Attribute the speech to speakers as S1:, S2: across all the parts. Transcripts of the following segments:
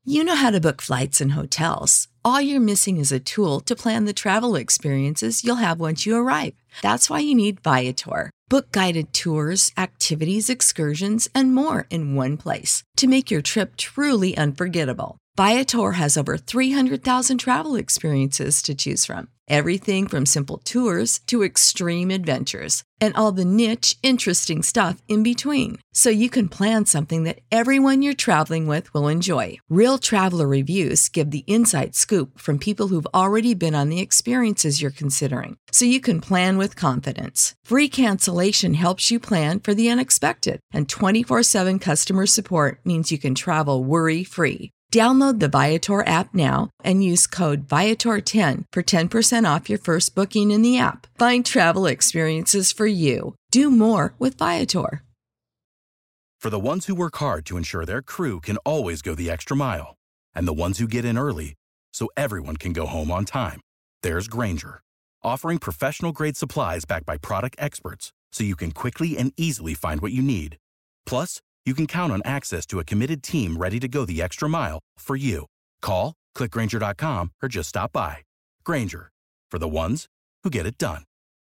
S1: You know how to book flights and hotels. All you're missing is a tool to plan the travel experiences you'll have once you arrive. That's why you need Viator. Book guided tours, activities, excursions, and more in one place to make your trip truly unforgettable. Viator has over 300,000 travel experiences to choose from. Everything from simple tours to extreme adventures and all the niche, interesting stuff in between. So you can plan something that everyone you're traveling with will enjoy. Real traveler reviews give the inside scoop from people who've already been on the experiences you're considering. So you can plan with confidence. Free cancellation helps you plan for the unexpected. And 24/7 customer support means you can travel worry-free. Download the Viator app now and use code Viator10 for 10% off your first booking in the app. Find travel experiences for you. Do more with Viator.
S2: For the ones who work hard to ensure their crew can always go the extra mile, and the ones who get in early so everyone can go home on time, there's Grainger, offering professional-grade supplies backed by product experts so you can quickly and easily find what you need. Plus, you can count on access to a committed team ready to go the extra mile for you. Call, click Grainger.com, or just stop by. Grainger, for the ones who get it done.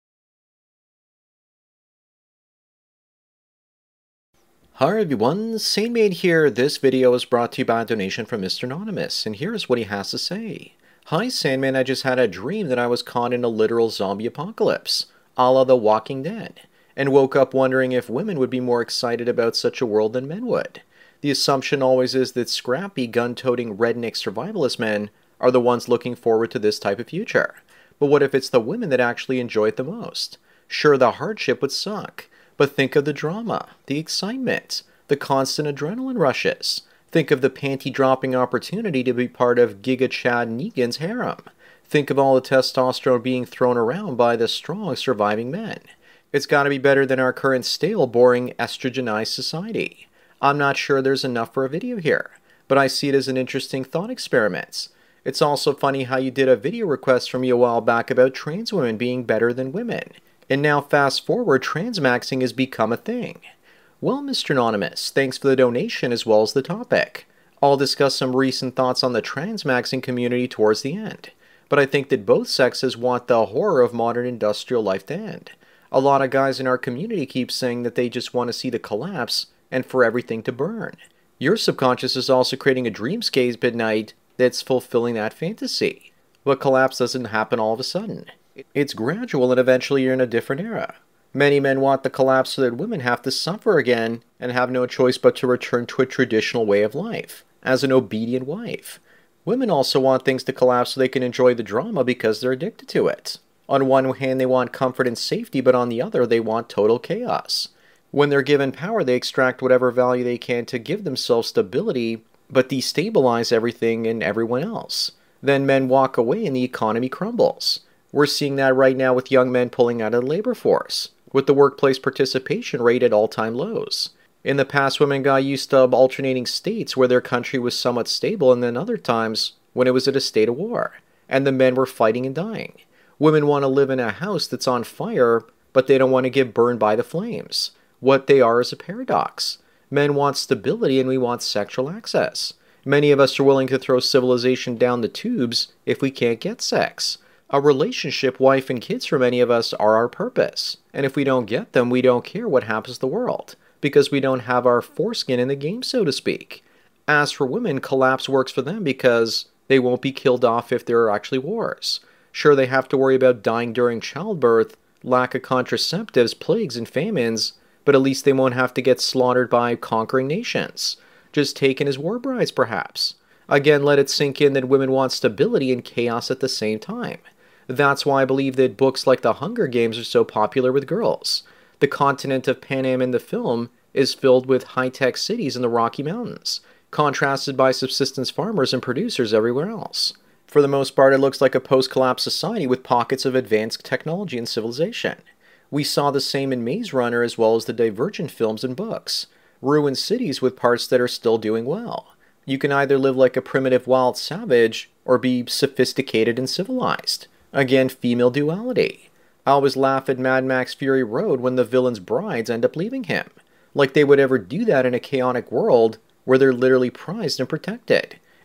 S3: Hi everyone, SaneMade here. This video is brought to you by a donation from Mr. Anonymous, and here's what he has to say. Hi Sandman, I just had a dream that I was caught in a literal zombie apocalypse, a la The Walking Dead, and woke up wondering if women would be more excited about such a world than men would. The assumption always is that scrappy, gun-toting, redneck survivalist men are the ones looking forward to this type of future. But what if it's the women that actually enjoy it the most? Sure, the hardship would suck, but think of the drama, the excitement, the constant adrenaline rushes. Think of the panty-dropping opportunity to be part of Giga Chad Negan's harem. Think of all the testosterone being thrown around by the strong surviving men. It's got to be better than our current stale, boring, estrogenized society. I'm not sure there's enough for a video here, but I see it as an interesting thought experiment. It's also funny how you did a video request from me a while back about trans women being better than women, and now fast forward, transmaxing has become a thing. Well, Mr. Anonymous, thanks for the donation as well as the topic. I'll discuss some recent thoughts on the transmaxing community towards the end, but I think that both sexes want the horror of modern industrial life to end. A lot of guys in our community keep saying that they just want to see the collapse and for everything to burn. Your subconscious is also creating a dreamscape at night that's fulfilling that fantasy. But collapse doesn't happen all of a sudden. It's gradual and eventually you're in a different era. Many men want the collapse so that women have to suffer again and have no choice but to return to a traditional way of life, as an obedient wife. Women also want things to collapse so they can enjoy the drama because they're addicted to it. On one hand, they want comfort and safety, but on the other, they want total chaos. When they're given power, they extract whatever value they can to give themselves stability, but destabilize everything and everyone else. Then men walk away and the economy crumbles. We're seeing that right now with young men pulling out of the labor force, with the workplace participation rate at all-time lows. In the past, women got used to alternating states where their country was somewhat stable, and then other times when it was at a state of war, and the men were fighting and dying. Women want to live in a house that's on fire, but they don't want to get burned by the flames. What they are is a paradox. Men want stability and we want sexual access. Many of us are willing to throw civilization down the tubes if we can't get sex. A relationship, wife, and kids for many of us are our purpose. And if we don't get them, we don't care what happens to the world, because we don't have our foreskin in the game, so to speak. As for women, collapse works for them because they won't be killed off if there are actually wars. Sure, they have to worry about dying during childbirth, lack of contraceptives, plagues, and famines, but at least they won't have to get slaughtered by conquering nations. Just taken as war brides, perhaps. Again, let it sink in that women want stability and chaos at the same time. That's why I believe that books like The Hunger Games are so popular with girls. The continent of Panem in the film is filled with high-tech cities in the Rocky Mountains, contrasted by subsistence farmers and producers everywhere else. For the most part, it looks like a post-collapse society with pockets of advanced technology and civilization. We saw the same in Maze Runner as well as the Divergent films and books. Ruined cities with parts that are still doing well. You can either live like a primitive wild savage or be sophisticated and civilized. Again, female duality. I always laugh at Mad Max Fury Road when the villain's brides end up leaving him. Like they would ever do that in a chaotic world where they're literally prized and protected.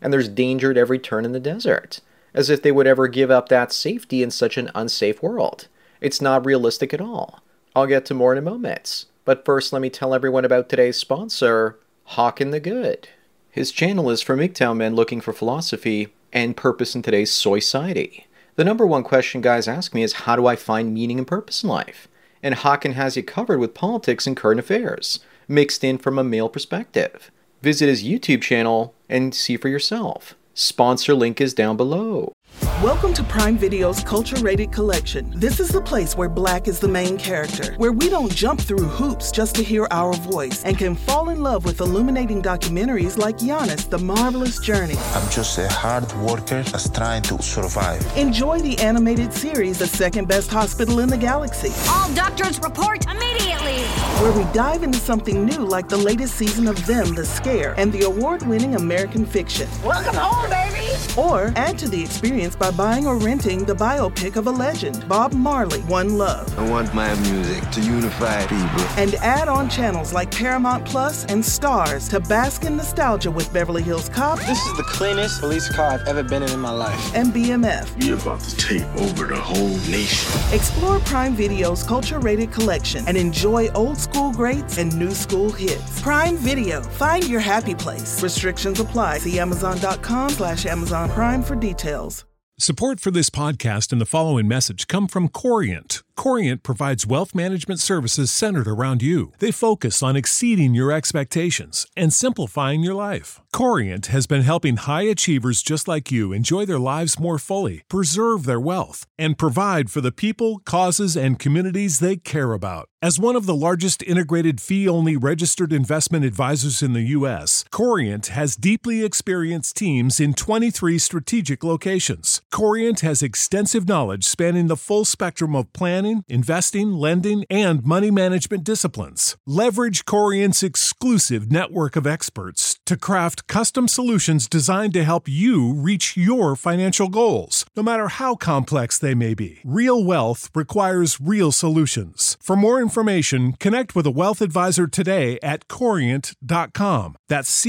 S3: and there's danger at every turn in the desert. As if they would ever give up that safety in such an unsafe world. It's not realistic at all. I'll get to more in a moment. But first, let me tell everyone about today's sponsor, Hawken the Good. His channel is for MGTOW men looking for philosophy and purpose in today's society. The number one question guys ask me is, how do I find meaning and purpose in life? And Hawken has you covered with politics and current affairs, mixed in from a male perspective. Visit his YouTube channel and see for yourself. Sponsor link is down below.
S4: Welcome to Prime Video's Culture Rated Collection. This is the place where Black is the main character, where we don't jump through hoops just to hear our voice, and can fall in love with illuminating documentaries like Giannis, The Marvelous Journey.
S5: I'm just a hard worker that's trying to survive.
S4: Enjoy the animated series, The Second Best Hospital in the Galaxy.
S6: All doctors report immediately!
S4: Where we dive into something new like the latest season of Them, The Scare, and the award-winning American Fiction.
S6: Welcome home, baby!
S4: Or add to the experience by buying or renting the biopic of a legend, Bob Marley, One Love.
S5: I want my music to unify people.
S4: And add on channels like Paramount Plus and Stars to bask in nostalgia with Beverly Hills Cop.
S7: This is the cleanest police car I've ever been in my life.
S4: And BMF.
S8: We're about to take over the whole nation.
S4: Explore Prime Video's culture-rated collection and enjoy old school greats and new school hits. Prime Video. Find your happy place. Restrictions apply. See Amazon.com/Amazon Prime for details.
S9: Support for this podcast and the following message come from Corient. Corient provides wealth management services centered around you. They focus on exceeding your expectations and simplifying your life. Corient has been helping high achievers just like you enjoy their lives more fully, preserve their wealth, and provide for the people, causes, and communities they care about. As one of the largest integrated fee-only registered investment advisors in the U.S., Corient has deeply experienced teams in 23 strategic locations. Corient has extensive knowledge spanning the full spectrum of planning, investing, lending, and money management disciplines. Leverage Corient's exclusive network of experts to craft custom solutions designed to help you reach your financial goals, no matter how complex they may be. Real wealth requires real solutions. For more information, connect with a wealth advisor today at Corient.com. That's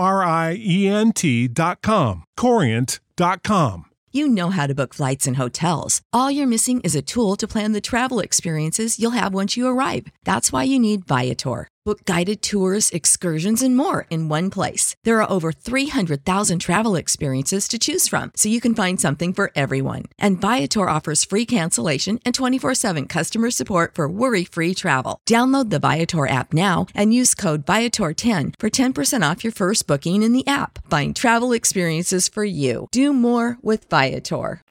S9: Corient.com. Corient.com.
S1: You know how to book flights and hotels. All you're missing is a tool to plan the travel experiences you'll have once you arrive. That's why you need Viator. Book guided tours, excursions, and more in one place. There are over 300,000 travel experiences to choose from, so you can find something for everyone. And Viator offers free cancellation and 24/7 customer support for worry-free travel. Download the Viator app now and use code Viator10 for 10% off your first booking in the app. Find travel experiences for you. Do more with Viator.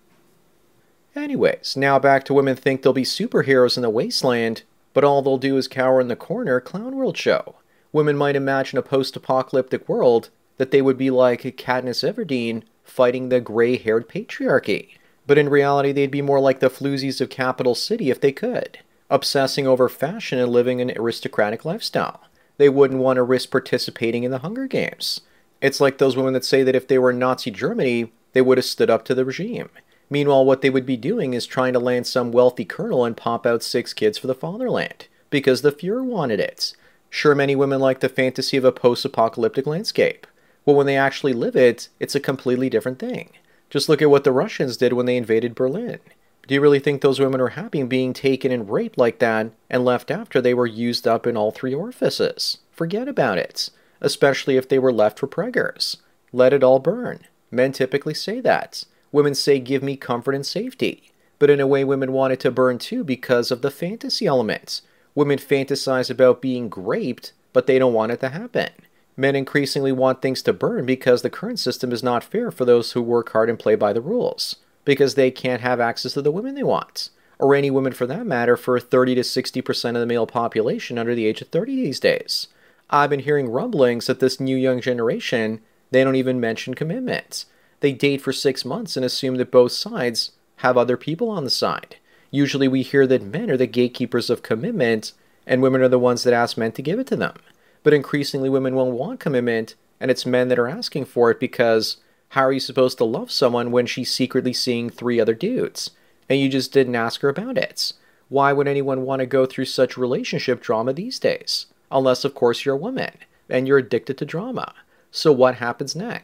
S3: Anyways, now back to women think they'll be superheroes in the wasteland, but all they'll do is cower in the corner clown world show. Women might imagine a post-apocalyptic world that they would be like Katniss Everdeen fighting the gray-haired patriarchy. But in reality, they'd be more like the floozies of Capital City if they could, obsessing over fashion and living an aristocratic lifestyle. They wouldn't want to risk participating in the Hunger Games. It's like those women that say that if they were in Nazi Germany, they would have stood up to the regime. Meanwhile, what they would be doing is trying to land some wealthy colonel and pop out 6 kids for the fatherland, because the Fuhrer wanted it. Sure, many women like the fantasy of a post-apocalyptic landscape. Well, when they actually live it, it's a completely different thing. Just look at what the Russians did when they invaded Berlin. Do you really think those women are happy being taken and raped like that and left after they were used up in all 3 orifices? Forget about it. Especially if they were left for preggers. Let it all burn. Men typically say that. Women say, give me comfort and safety. But in a way, women want it to burn too because of the fantasy elements. Women fantasize about being raped, but they don't want it to happen. Men increasingly want things to burn because the current system is not fair for those who work hard and play by the rules. Because they can't have access to the women they want. Or any women for that matter for 30 to 60% of the male population under the age of 30 these days. I've been hearing rumblings that this new young generation, they don't even mention commitment. They date for 6 months and assume that both sides have other people on the side. Usually we hear that men are the gatekeepers of commitment and women are the ones that ask men to give it to them. But increasingly women won't want commitment and it's men that are asking for it because how are you supposed to love someone when she's secretly seeing 3 other dudes? And you just didn't ask her about it. Why would anyone want to go through such relationship drama these days? Unless of course you're a woman and you're addicted to drama. So what happens next?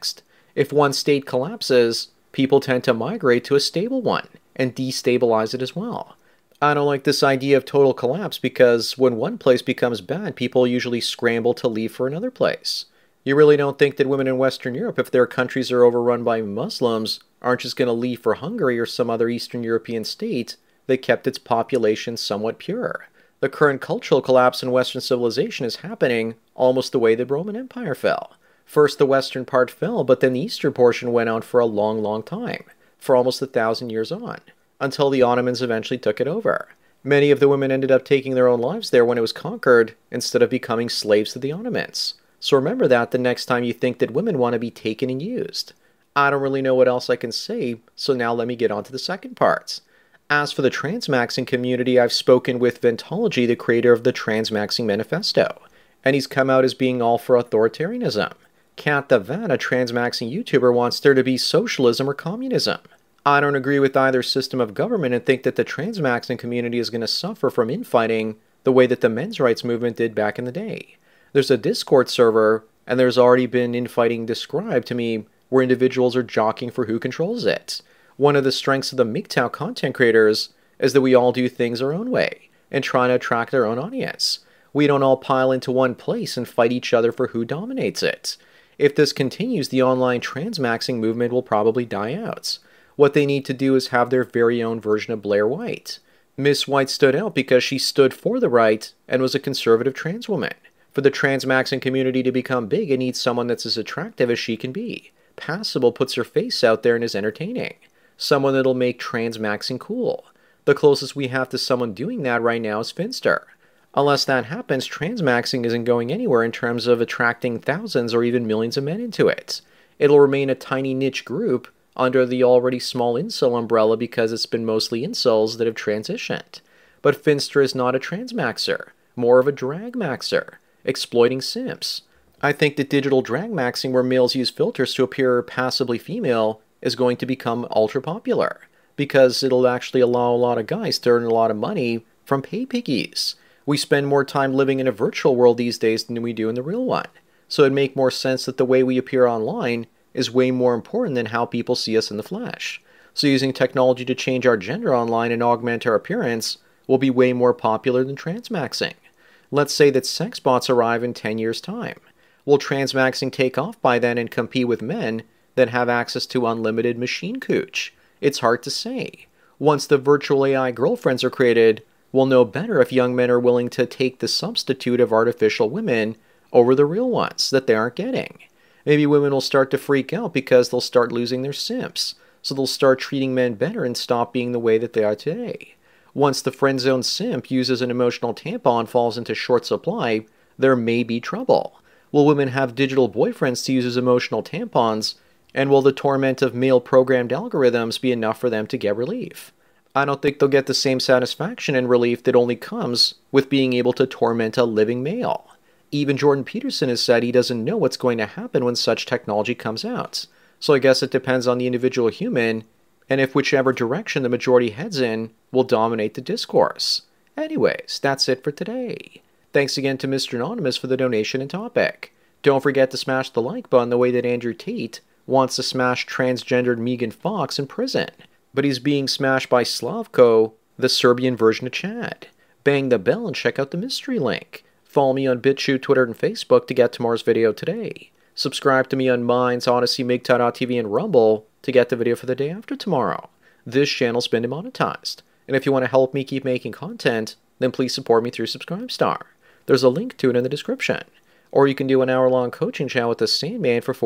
S3: If one state collapses, people tend to migrate to a stable one and destabilize it as well. I don't like this idea of total collapse because when one place becomes bad, people usually scramble to leave for another place. You really don't think that women in Western Europe, if their countries are overrun by Muslims, aren't just going to leave for Hungary or some other Eastern European state that kept its population somewhat pure? The current cultural collapse in Western civilization is happening almost the way the Roman Empire fell. First the western part fell, but then the eastern portion went on for a long, long time, for almost 1,000 years on, until the Ottomans eventually took it over. Many of the women ended up taking their own lives there when it was conquered, instead of becoming slaves to the Ottomans. So remember that the next time you think that women want to be taken and used. I don't really know what else I can say, so now let me get on to the second part. As for the transmaxing community, I've spoken with Ventology, the creator of the Transmaxing Manifesto, and he's come out as being all for authoritarianism. Kat the Van, a transmaxing YouTuber, wants there to be socialism or communism. I don't agree with either system of government and think that the transmaxing community is going to suffer from infighting the way that the men's rights movement did back in the day. There's a Discord server, and there's already been infighting described to me where individuals are jockeying for who controls it. One of the strengths of the MGTOW content creators is that we all do things our own way and try to attract our own audience. We don't all pile into one place and fight each other for who dominates it. If this continues, the online transmaxing movement will probably die out. What they need to do is have their very own version of Blair White. Miss White stood out because she stood for the right and was a conservative trans woman. For the transmaxing community to become big, it needs someone that's as attractive as she can be. Passable, puts her face out there and is entertaining. Someone that'll make transmaxing cool. The closest we have to someone doing that right now is Finster. Unless that happens, transmaxing isn't going anywhere in terms of attracting thousands or even millions of men into it. It'll remain a tiny niche group under the already small incel umbrella because it's been mostly incels that have transitioned. But Finster is not a transmaxer, more of a dragmaxer, exploiting simps. I think that digital dragmaxing, where males use filters to appear passively female, is going to become ultra popular because it'll actually allow a lot of guys to earn a lot of money from pay piggies. We spend more time living in a virtual world these days than we do in the real one. So it'd make more sense that the way we appear online is way more important than how people see us in the flesh. So using technology to change our gender online and augment our appearance will be way more popular than transmaxing. Let's say that sex bots arrive in 10 years' time. Will transmaxing take off by then and compete with men that have access to unlimited machine cooch? It's hard to say. Once the virtual AI girlfriends are created, we'll know better if young men are willing to take the substitute of artificial women over the real ones that they aren't getting. Maybe women will start to freak out because they'll start losing their simps, so they'll start treating men better and stop being the way that they are today. Once the friend zone simp uses an emotional tampon and falls into short supply, there may be trouble. Will women have digital boyfriends to use as emotional tampons, and will the torment of male-programmed algorithms be enough for them to get relief? I don't think they'll get the same satisfaction and relief that only comes with being able to torment a living male. Even Jordan Peterson has said he doesn't know what's going to happen when such technology comes out. So I guess it depends on the individual human, and if whichever direction the majority heads in will dominate the discourse. Anyways, that's it for today. Thanks again to Mr. Anonymous for the donation and topic. Don't forget to smash the like button the way that Andrew Tate wants to smash transgendered Megan Fox in prison. But he's being smashed by Slavko, the Serbian version of Chad. Bang the bell and check out the mystery link. Follow me on BitChute, Twitter, and Facebook to get tomorrow's video today. Subscribe to me on Minds, Odyssey, MGTOW.tv, and Rumble to get the video for the day after tomorrow. This channel's been demonetized. And if you want to help me keep making content, then please support me through Subscribestar. There's a link to it in the description. Or you can do an hour-long coaching chat with the Sandman for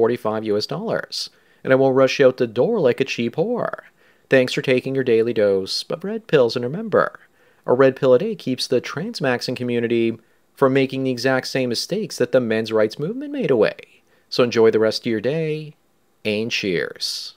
S3: $45 and I won't rush you out the door like a cheap whore. Thanks for taking your daily dose of red pills, and remember, a red pill a day keeps the transmaxing community from making the exact same mistakes that the men's rights movement made away. So enjoy the rest of your day, and cheers.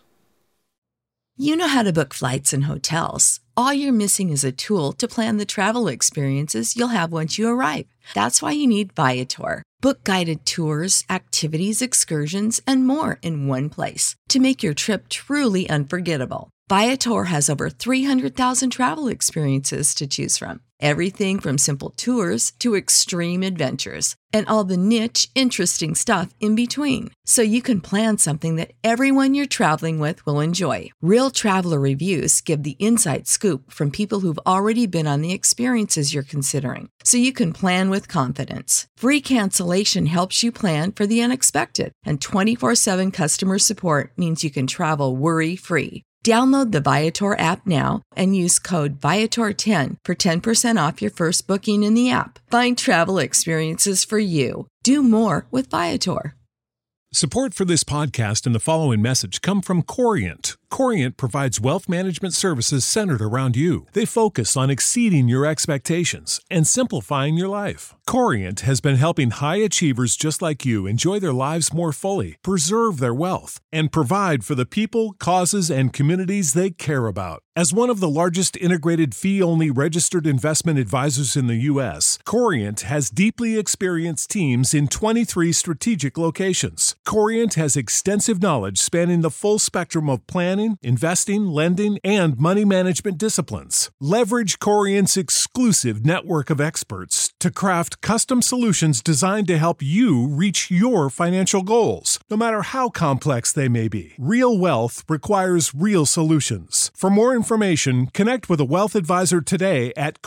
S1: You know how to book flights and hotels. All you're missing is a tool to plan the travel experiences you'll have once you arrive. That's why you need Viator. Book guided tours, activities, excursions, and more in one place to make your trip truly unforgettable. Viator has over 300,000 travel experiences to choose from. Everything from simple tours to extreme adventures and all the niche, interesting stuff in between. So you can plan something that everyone you're traveling with will enjoy. Real traveler reviews give the inside scoop from people who've already been on the experiences you're considering. So you can plan with confidence. Free cancellation helps you plan for the unexpected. And 24/7 customer support means you can travel worry-free. Download the Viator app now and use code Viator10 for 10% off your first booking in the app. Find travel experiences for you. Do more with Viator.
S9: Support for this podcast and the following message come from Corient. Corient provides wealth management services centered around you. They focus on exceeding your expectations and simplifying your life. Corient has been helping high achievers just like you enjoy their lives more fully, preserve their wealth, and provide for the people, causes, and communities they care about. As one of the largest integrated fee-only registered investment advisors in the U.S., Corient has deeply experienced teams in 23 strategic locations. Corient has extensive knowledge spanning the full spectrum of planning, investing, lending, and money management disciplines. Leverage Corient's exclusive network of experts to craft custom solutions designed to help you reach your financial goals, no matter how complex they may be. Real wealth requires real solutions. For more information, connect with a wealth advisor today at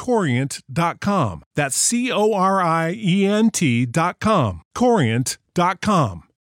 S9: Corient.com. That's Corient.com. Corient.com.